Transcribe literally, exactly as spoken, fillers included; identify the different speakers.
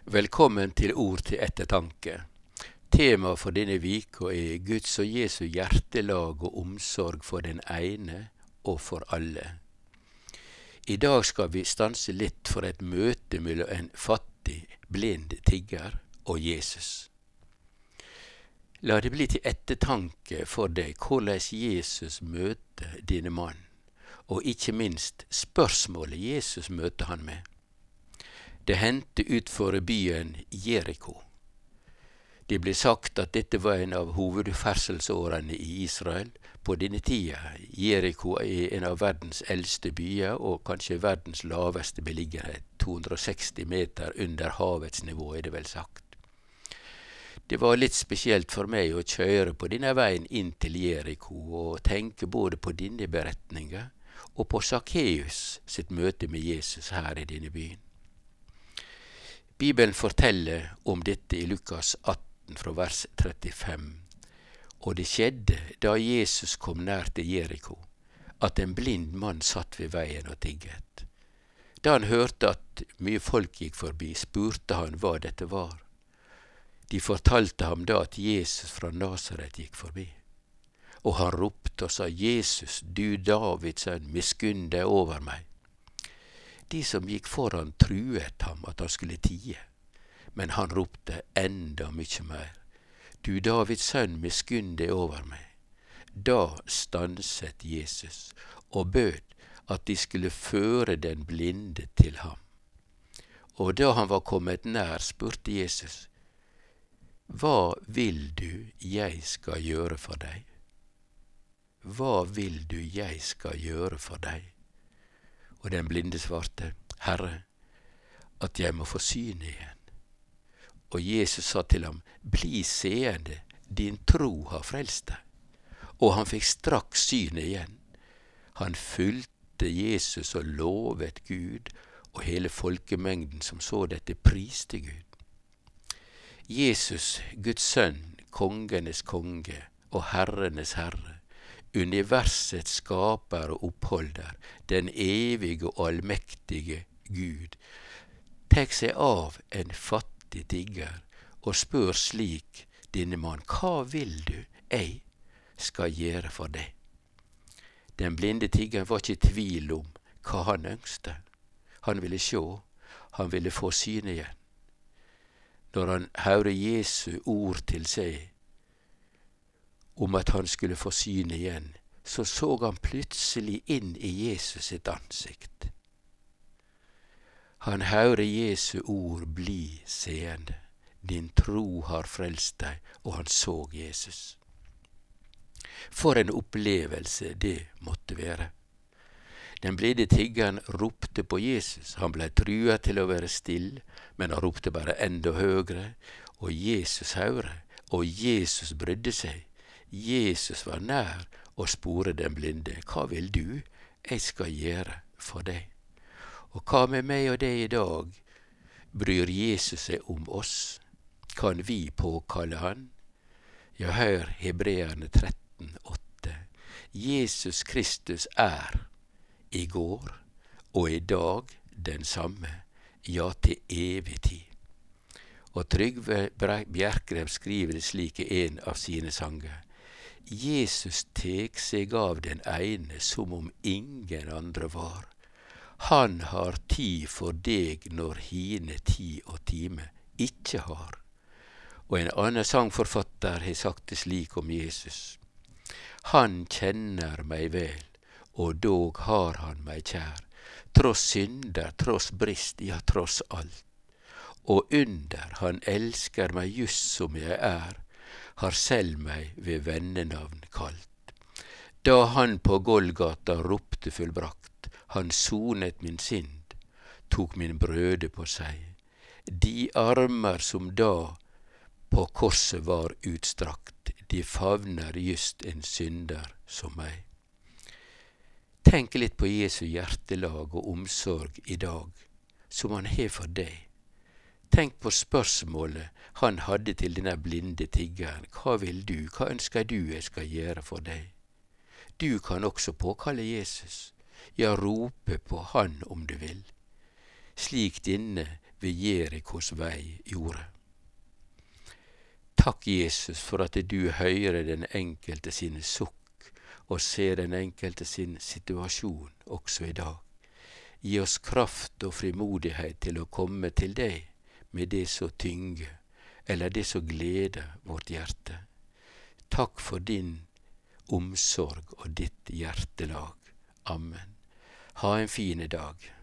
Speaker 1: Velkommen til Ord til ettertanke. Tema for denne vika er Guds og Jesu hjertelag og omsorg for den ene og for alle. I dag skal vi stanse litt for et møte mellom en fattig, blind tigger og Jesus. La det bli til ettertanke for deg hvordan Jesus møter denne mann, og ikke minst spørsmålet Jesus møter han med. Det hendte utfor byen Jericho. Det ble sagt at dette var en av hovedferdselsårene i Israel på denne tida. Jericho er en av verdens eldste byer og kanskje verdens laveste beliggenhet, to hundre og seksti meter under havets nivå er det vel sagt. Det var litt spesielt for meg å kjøre på denne veien inn til Jericho og tenke både på denne beretningen og på Zacchaeus sitt møte med Jesus her i denne byen. Bibelen forteller om dette i Lukas atten fra vers trettifem. Og det skjedde da Jesus kom nær til Jericho, at en blind mann satt ved veien og tigget. Da han hørte at mye folk gikk forbi, spurte han hva dette var. De fortalte ham da at Jesus fra Nasaret gikk forbi. Og han ropte og sa, Jesus, du Davids sønn, miskunn deg over meg. De som gikk foran truet ham at han skulle tie, men han ropte enda mye mer. Du Davids sønn, miskunn deg over meg. Da stanset Jesus og bød at de skulle føre den blinde til ham. Og da han var kommet nær, spurte Jesus, hva vil du jeg skal gjøre for deg? Hva vil du jeg skal gjøre for deg? Og den blinde svarte, Herre, at jeg må få syne igjen. Og Jesus sa til ham, bli seende, din tro har frelst deg. Og han fikk straks syne igjen. Han fulgte Jesus og lovet Gud, og hele folkemengden som så dette priste Gud. Jesus, Guds sønn, kongenes konge og herrenes herre, universets skaper og oppholder, den evige og allmektige Gud, tek seg av en fattig tigger og spør slik denne mann, hva vil du jeg skal gjøre for deg? Den blinde tiggeren var ikke i tvil om hva han ønsket. Han ville se, han ville få syne igjen. Når han hørte Jesu ord til seg, om at han skulle få syne igjen, så så han plutselig inn i Jesus sitt ansikt. Han hørte Jesu ord bli seende. Din tro har frelst deg, og han så Jesus. For en opplevelse det måtte være. Den blinde tiggeren ropte på Jesus. Han ble truet til å være still, men han ropte bare enda høyere, og Jesus hørte, og Jesus brydde seg. Jesus var nær og spore den blinde, hva vil du jeg skal gjøre for deg? Og hva med meg og deg i dag? Bryr Jesus seg om oss? Kan vi påkalle han? Ja, hør Hebreerne tretten åtte. Jesus Kristus er i går og i dag den samme, ja til evig tid. Og Trygve Bjerkreim skriver det slik i en av sine sanger. Jesus tek seg av den ene som om ingen andre var. Han har tid for deg når hine tid og time ikke har. Og en annen sangforfatter har sagt det slik om Jesus. Han kjenner meg vel, og dog har han meg kjær. Tross synder, tross brist, ja tross alt. Og under han elsker meg just som jeg er, har selv meg ved vennenavn kalt. Da han på Golgata ropte fullbrakt, han sonet min synd, tok min brøde på seg. De armer som da på korset var utstrakt, de favner just en synder som meg. Tenk litt på Jesu hjertelag og omsorg i dag, som han har for deg. Tenk på spørsmålet han hadde til denne blinde tiggeren. Hva vil du, hva ønsker du jeg skal gjøre for deg? Du kan også påkalle Jesus, ja rope på han om du vil. Slik denne ved Jerikos vei gjorde. Takk, Jesus, for at du hører den enkelte sine sukk og ser den enkelte sin situasjon også i dag. Gi oss kraft og frimodighet til å komme til deg med det så tynge, eller det så gleder vårt hjerte. Takk for din omsorg og ditt hjertelag. Amen. Ha en fin dag.